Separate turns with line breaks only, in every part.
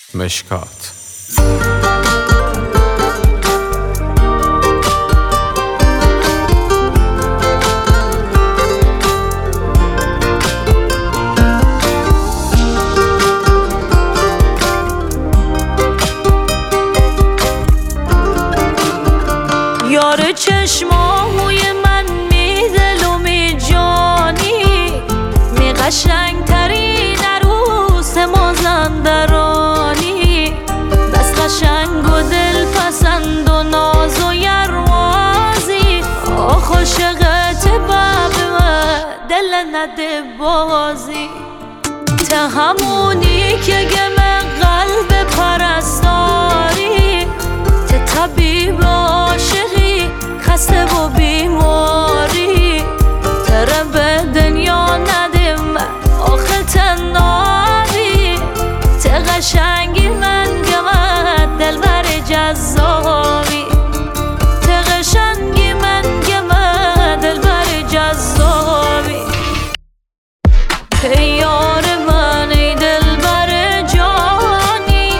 مشکات.
یار چشماهوی من می دل و می جانی، می قشنگ ترین عروس مازندرانی، دست قشنگ و دل پسند و ناز و یروازی، آخ عاشقت باب من دل نده بازی، ته همونی که گم قلب پرستاری، ته طبیب عاشقی خسته و بیماری، تره به دنیا ندیم آخه تنابی، ته قشنگی من گمت دلبر جذابی، ته قشنگی من گمت دلبر جذابی، ای یار من ای دلبر جانی،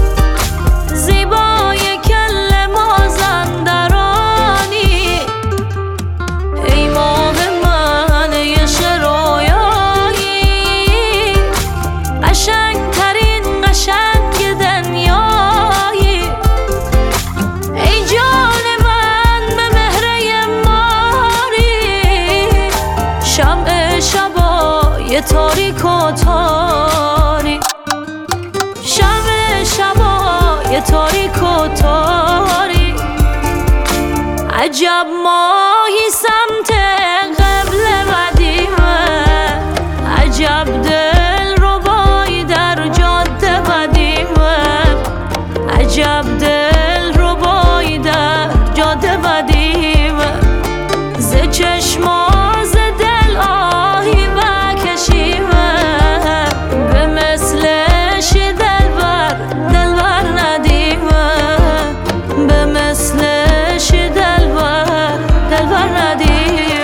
زیبای کل مازندرانی، ای ماه من ای شرویایی، قشنگ ترین قشنگ دنیایی، ای جان من به مهره ماری، شمع شبای تاریک و تاری، شمع شبای تاریک و تاری، عجب ماهی سمت قبل قدیمه، عجب دل ربایی در جاده قدیمه، عجب دل ربایی در جاده قدیمه، ز چشما ز دل آهی بکشیمه، به مثلش دلبر دلبر ندیمه، به مثلش دلبر دلبر ندیمه.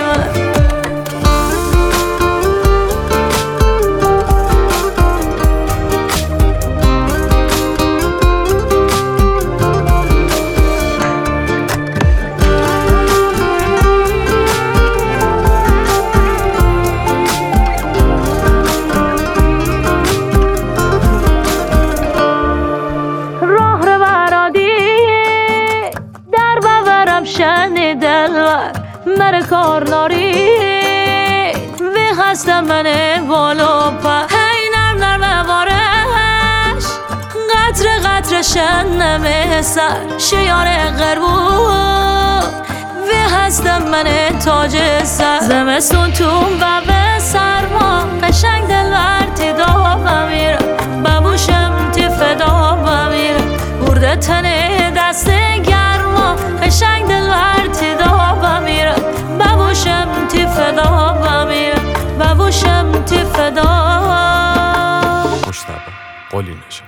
شن دلبر مر کار ناری، وی هستم من بالا پر، هی نرم نرم بارش قطر قطر شنم سر شیار غربو، وی هستم من تاج سر، زمستون تو و به سرما قشنگ دلبر تدا بمیره، ببوشم تی فدا بمیره، برده تنه دست گرما قشنگ دلبر تدا بمیره، ببوشم تی فدا بمیره، ببوشم تی فدا.
مجتبی قلی نژاد.